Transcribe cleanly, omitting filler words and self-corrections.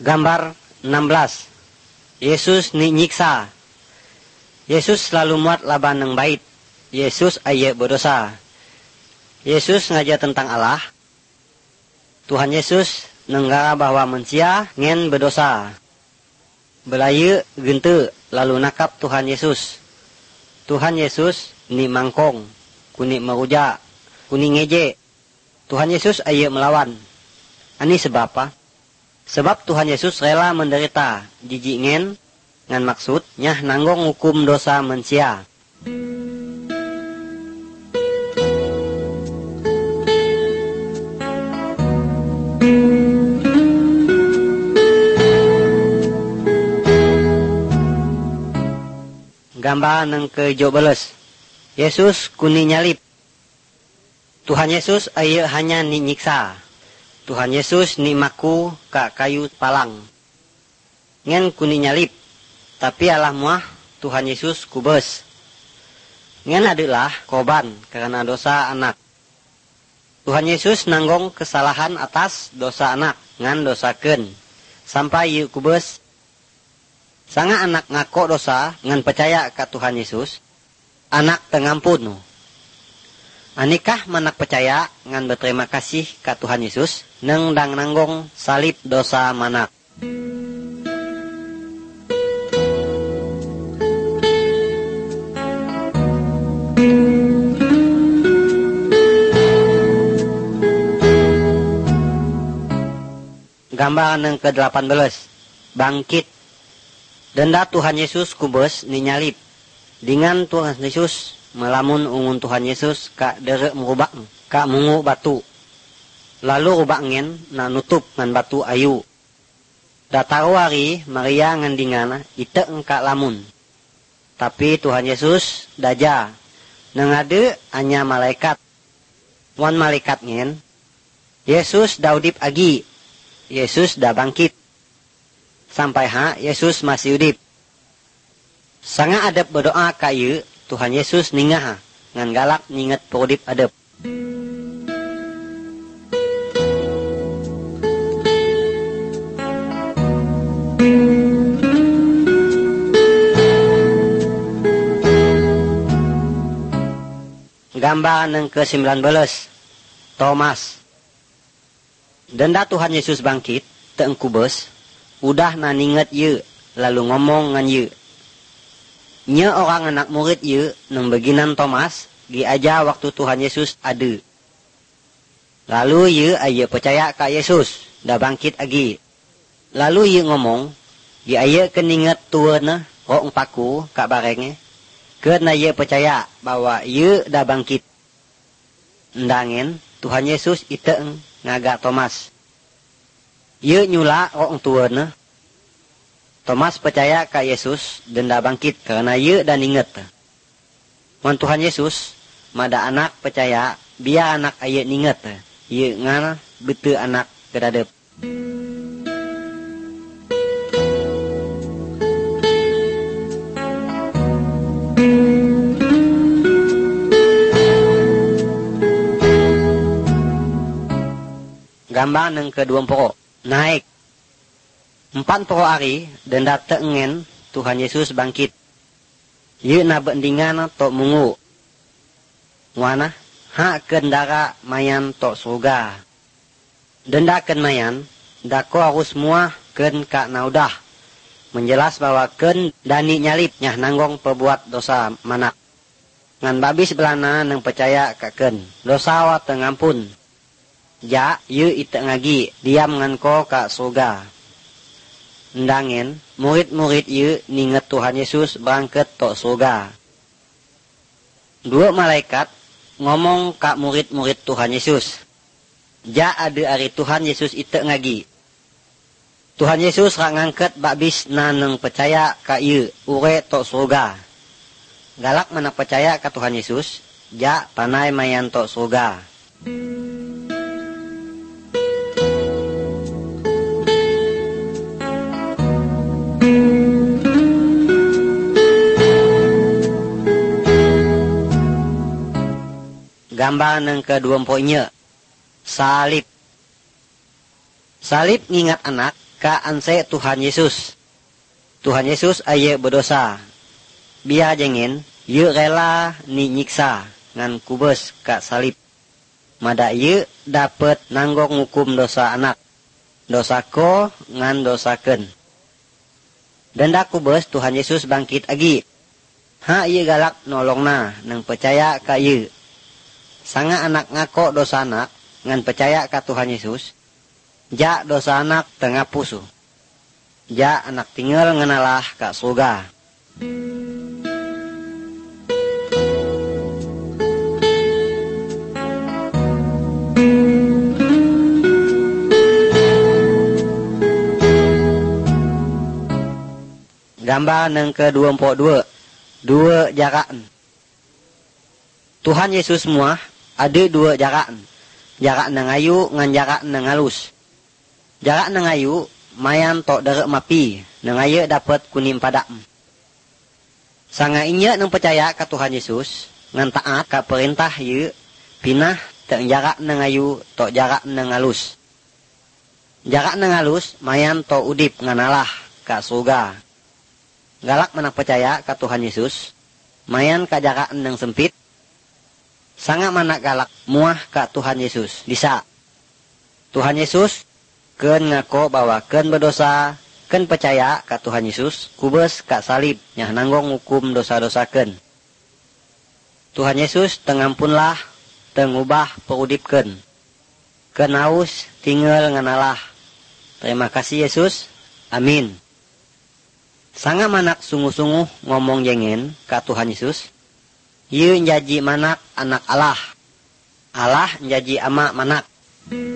Gambar 16. Yesus ni nyiksa. Yesus selalu muat laban nang bait. Yesus aya berdosa. Yesus ngajar tentang Allah. Tuhan Yesus nenggara bahwa manusia ngen berdosa. Belaya gente lalu nakap Tuhan Yesus. Tuhan Yesus ni mangkong, kuni meruja, kuni ngeje. Tuhan Yesus aya melawan. Ani sebab apa? Sebab Tuhan Yesus rela menderita jijik ngan maksud nyah nanggong hukum dosa manusia. Gambar nang ke-12. Yesus kuni nyalip. Tuhan Yesus aya hanya ni nyiksa. Tuhan Yesus ni maku ka kayu palang. Ngen kuni nyalip. Tapi Allah muah Tuhan Yesus kubes. Ngen adalah korban karena dosa anak. Tuhan Yesus nanggong kesalahan atas dosa anak ngan dosakeun. Sampai yu kubes. Sanga anak ngako dosa ngan percaya ka Tuhan Yesus. Anak tengampun. Anikah manak percaya ngan berterima kasih ka Tuhan Yesus neng dang nanggong salib dosa manak. Gambar neng ke-18. Bangkit. Denda Tuhan Yesus kubes ni nyalip. Dengan Tuhan Yesus melamun ungun Tuhan Yesus ka derek merubak ka mungu batu. Lalu rubak ngen na nutup ngan batu ayu. Dataru hari Maria ngandingan ite engka lamun. Tapi Tuhan Yesus daja. Nengade anya malaikat. Wan malaikat ngen. Yesus daudip agi. Yesus dah bangkit. Sampai Yesus masih udip. Sanga adep berdoa ka ieu Tuhan Yesus ningah ngan galak ninget prodip adep. Gambar nang ke-19. Thomas. Denda Tuhan Yesus bangkit teu kubes. Udah naninget ye, lalu ngomong ngan ye. Nye orang anak murid ye, nang beginan Thomas, gi aja waktu Tuhan Yesus ada. Lalu ye aya percaya ka Yesus, dah bangkit agi. Lalu ye ngomong, gi aya keninget tuana, rong paku, ka barenge, karena ye percaya bahwa ye dah bangkit. Ndangin, Tuhan Yesus iteeng ngaga Thomas. Ye nyula rong tuana. Thomas percaya ka Yesus dan dah bangkit karena ye dan inget. Wan Tuhan Yesus mada anak percaya biar anak aya ninget. Ye ngan bete anak kedadep. Gambar nang ke-20. Naik. 40 hari dan dateng Tuhan Yesus bangkit. Ye na bendingan tok mungu. Wana kendara mayan tok surga. Denda ken mayan dako harus muah ken ka naudah. Menjelas bahwa ken dani nyalip nyah nanggong perbuat dosa manak. Ngan babis belana nang percaya ka ken. Dosa wa tengampun. Ja ye ite ngagi diam ngan ko ka surga. Ndangin, murid-murid ye ninget Tuhan Yesus berangkat tok surga. Dua malaikat ngomong ka murid-murid Tuhan Yesus. Ja ada hari Tuhan Yesus ite ngagi. Tuhan Yesus rak ngangket babis naneng percaya ka ye ure tok surga. Galak mana percaya ka Tuhan Yesus, ja panai mayan tok surga. Gambar nang ke-20. Salib. Salib ngingat anak ka anse Tuhan Yesus. Tuhan Yesus aye berdosa. Biar jengin, ye rela ni nyiksa ngan kubes ka salib. Mada ye dapat nanggong hukum dosa anak. Dosa ko ngan dosakeun. Denda kubes Tuhan Yesus bangkit agi. Ha ye galak nolongna nang percaya ka ye. Sanga anak ngako dosa anak ngan percaya ka Tuhan Yesus. Ja dosa anak tengapusu. Ja anak tinggal ngenalah ka surga. Gambar yang ke-22. Dua jaraan. Tuhan Yesus semua ada dua jaraan. Jarak nang ayu ngan jarak nang halus. Jarak nang ayu mayan tok derek mapi. Nang ayu dapat kuning padam. Sanga inya nang percaya ka Tuhan Yesus. Ngan taat ka perintah ye. Pinah tak jarak nang ayu tok jarak nang halus. Jarak nang halus mayan tok udip ngan Allah ka surga. Galak mana percaya ka Tuhan Yesus. Mayan ka jarak nang sempit. Sangat mana galak muah ka Tuhan Yesus. Bisa. Tuhan Yesus ken ngako bahwa ken berdosa. Ken percaya ka Tuhan Yesus. Kubes ka salib. Nyah nanggong hukum dosa-dosa ken. Tuhan Yesus tengampunlah. Tengubah perudip ken. Ken haus tinggal nganalah. Terima kasih Yesus. Amin. Sangat manak sungguh-sungguh ngomong jengen ka Tuhan Yesus. Ye njaji manak anak Allah. Allah njaji ama manak.